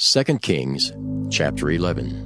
2 Kings chapter 11.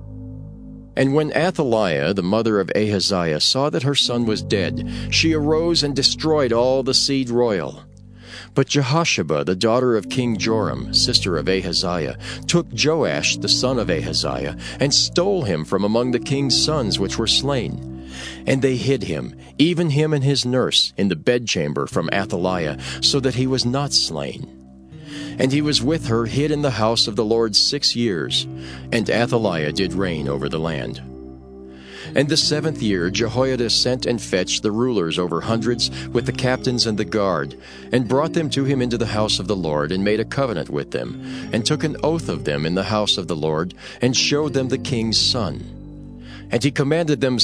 And when Athaliah, the mother of Ahaziah, saw that her son was dead, she arose and destroyed all the seed royal. But Jehosheba, the daughter of King Joram, sister of Ahaziah, took Joash the son of Ahaziah, and stole him from among the king's sons which were slain. And they hid him, even him and his nurse, in the bedchamber from Athaliah, so that he was not slain. And he was with her hid in the house of the Lord 6 years, and Athaliah did reign over the land. And the 7th year Jehoiada sent and fetched the rulers over hundreds with the captains and the guard, and brought them to him into the house of the Lord, and made a covenant with them, and took an oath of them in the house of the Lord, and showed them the king's son. And he commanded them,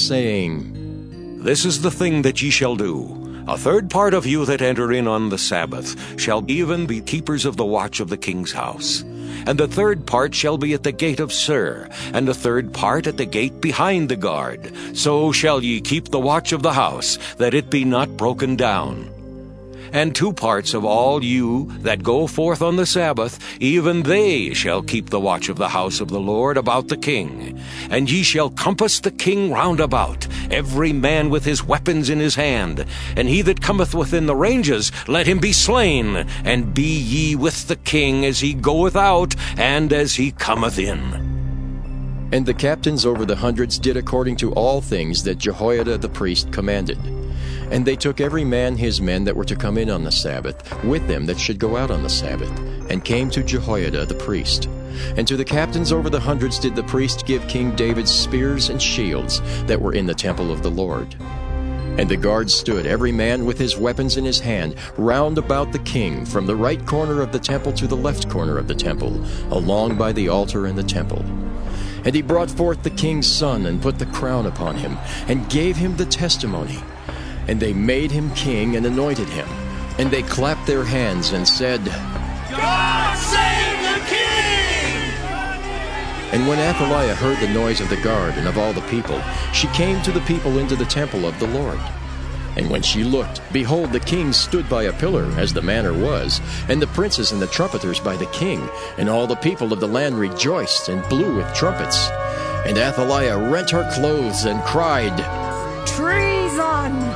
saying, This is the thing that ye shall do. A third part of you that enter in on the Sabbath shall even be keepers of the watch of the king's house. And the third part shall be at the gate of Sur, and the third part at the gate behind the guard. So shall ye keep the watch of the house, that it be not broken down. And 2 parts of all you that go forth on the Sabbath, even they shall keep the watch of the house of the Lord about the king. And ye shall compass the king round about, every man with his weapons in his hand. And he that cometh within the ranges, let him be slain. And be ye with the king as he goeth out, and as he cometh in. And the captains over the hundreds did according to all things that Jehoiada the priest commanded. And they took every man his men that were to come in on the Sabbath, with them that should go out on the Sabbath, and came to Jehoiada the priest. And to the captains over the hundreds did the priest give King David spears and shields that were in the temple of the Lord. And the guards stood, every man with his weapons in his hand, round about the king, from the right corner of the temple to the left corner of the temple, along by the altar and the temple. And he brought forth the king's son, and put the crown upon him, and gave him the testimony. And they made him king, and anointed him. And they clapped their hands, and said, God save the king! And when Athaliah heard the noise of the guard and of all the people, she came to the people into the temple of the Lord. And when she looked, behold, the king stood by a pillar, as the manner was, and the princes and the trumpeters by the king, and all the people of the land rejoiced, and blew with trumpets. And Athaliah rent her clothes, and cried, Treason!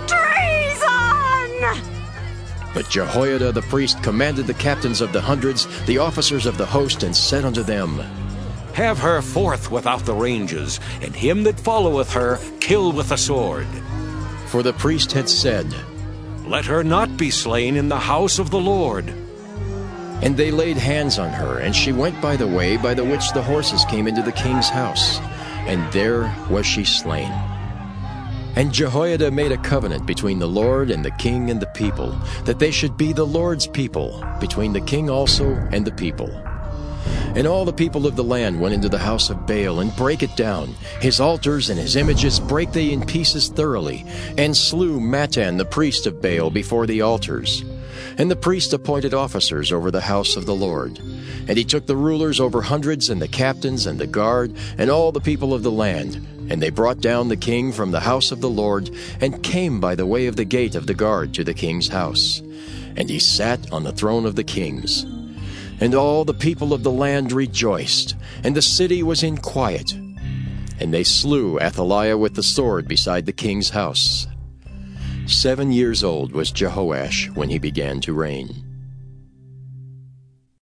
Treason! But Jehoiada the priest commanded the captains of the hundreds, the officers of the host, and said unto them, Have her forth without the ranges, and him that followeth her kill with the sword. For the priest had said, Let her not be slain in the house of the Lord. And they laid hands on her, and she went by the way by the which the horses came into the king's house, and there was she slain. And Jehoiada made a covenant between the Lord and the king and the people, that they should be the Lord's people, between the king also and the people. And all the people of the land went into the house of Baal, and brake it down. His altars and his images brake they in pieces thoroughly, and slew Mattan the priest of Baal before the altars. And the priest appointed officers over the house of the Lord. And he took the rulers over hundreds, and the captains, and the guard, and all the people of the land. And they brought down the king from the house of the Lord, and came by the way of the gate of the guard to the king's house. And he sat on the throne of the kings. And all the people of the land rejoiced, and the city was in quiet. And they slew Athaliah with the sword beside the king's house. 7 years old was Jehoash when he began to reign.